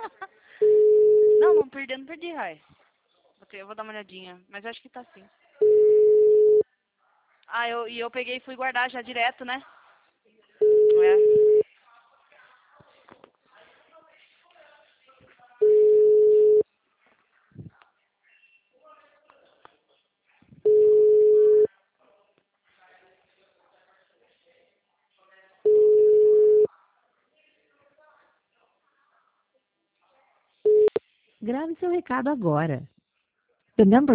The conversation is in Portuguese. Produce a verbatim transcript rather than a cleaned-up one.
Não, não perdi, não perdi, Rai. Vou ter- Eu vou dar uma olhadinha, mas acho que tá sim. Ah, eu, e eu peguei e fui guardar já direto, né? É. Grave seu recado agora. The number